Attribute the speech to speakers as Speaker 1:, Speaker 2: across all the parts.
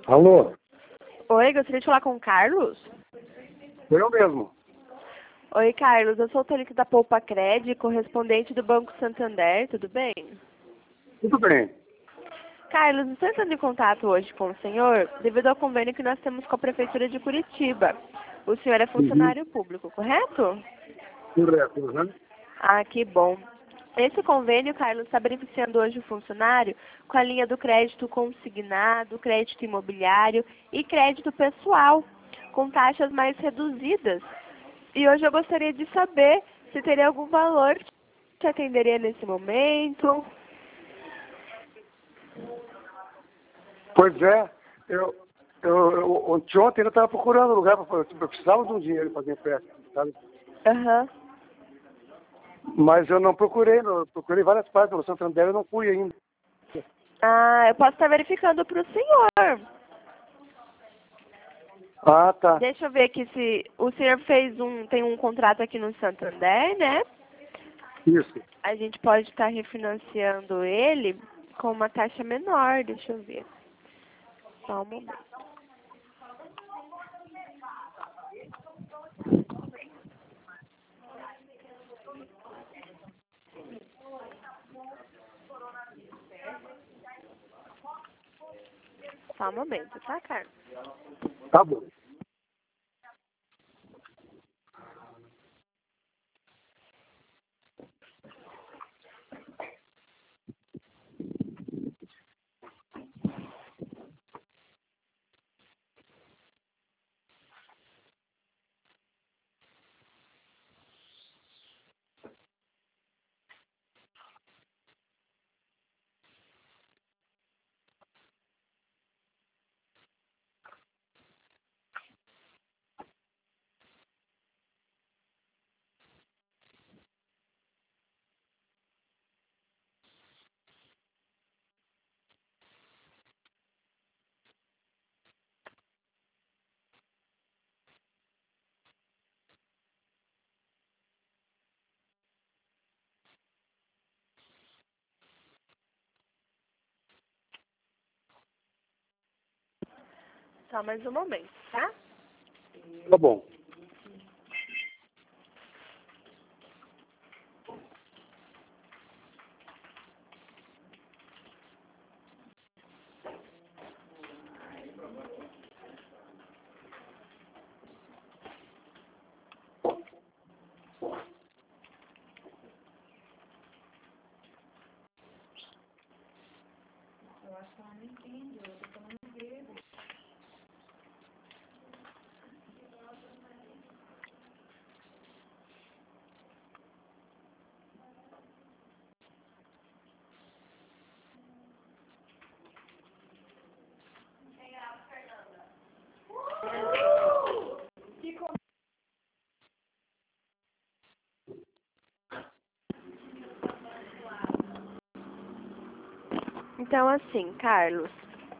Speaker 1: Alô?
Speaker 2: Oi, gostaria de falar com o Carlos?
Speaker 1: Eu mesmo.
Speaker 2: Oi, Carlos, eu sou o Tonico da Poupa Cred, correspondente do Banco Santander, tudo bem?
Speaker 1: Tudo bem.
Speaker 2: Carlos, estou entrando em contato hoje com o senhor devido ao convênio que nós temos com a Prefeitura de Curitiba. O senhor é funcionário público, correto?
Speaker 1: Correto, uhum.
Speaker 2: Ah, que bom. Esse convênio, Carlos, está beneficiando hoje o funcionário com a linha do crédito consignado, crédito imobiliário e crédito pessoal, com taxas mais reduzidas. E hoje eu gostaria de saber se teria algum valor que te atenderia nesse momento.
Speaker 1: Pois é, ontem eu estava procurando lugar para eu precisava de um dinheiro para fazer empréstimo, sabe?
Speaker 2: Aham.
Speaker 1: Mas eu não procurei, procurei várias partes do Santander, eu não fui ainda.
Speaker 2: Ah, eu posso estar verificando para o senhor.
Speaker 1: Ah, tá.
Speaker 2: Deixa eu ver aqui se o senhor tem um contrato aqui no Santander, né?
Speaker 1: Isso.
Speaker 2: A gente pode estar refinanciando ele com uma taxa menor, deixa eu ver. Só um momento. Só um momento, tá, Carlos?
Speaker 1: Tá bom.
Speaker 2: Só mais um momento, tá?
Speaker 1: Tá bom.
Speaker 2: Então, assim, Carlos.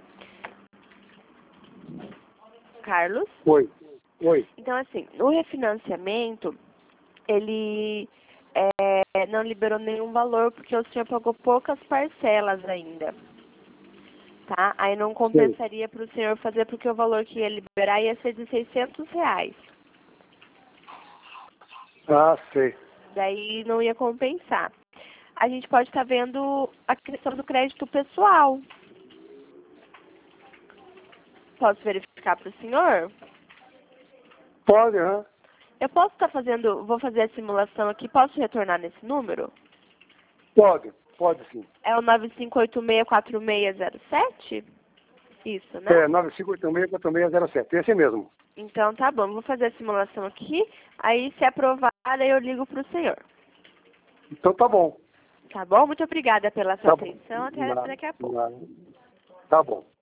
Speaker 2: Carlos?
Speaker 1: Oi. Oi.
Speaker 2: Então, assim, o refinanciamento, ele não liberou nenhum valor porque o senhor pagou poucas parcelas ainda, tá? Aí não
Speaker 1: Sei.
Speaker 2: compensaria para o senhor fazer porque o valor que ia liberar ia ser de R$ 600.
Speaker 1: Ah, sei.
Speaker 2: Daí não ia compensar. A gente pode estar vendo a questão do crédito pessoal. Posso verificar para o senhor?
Speaker 1: Pode, aham.
Speaker 2: Eu posso estar vou fazer a simulação aqui, posso retornar nesse número?
Speaker 1: Pode sim.
Speaker 2: É o 95864607? Isso, né?
Speaker 1: É, 9586-4607, esse mesmo.
Speaker 2: Então tá bom, vou fazer a simulação aqui, aí se aprovada eu ligo para o senhor.
Speaker 1: Então tá bom.
Speaker 2: Tá bom? Muito obrigada pela sua
Speaker 1: Tá bom.
Speaker 2: atenção, até daqui a pouco.
Speaker 1: Tá bom.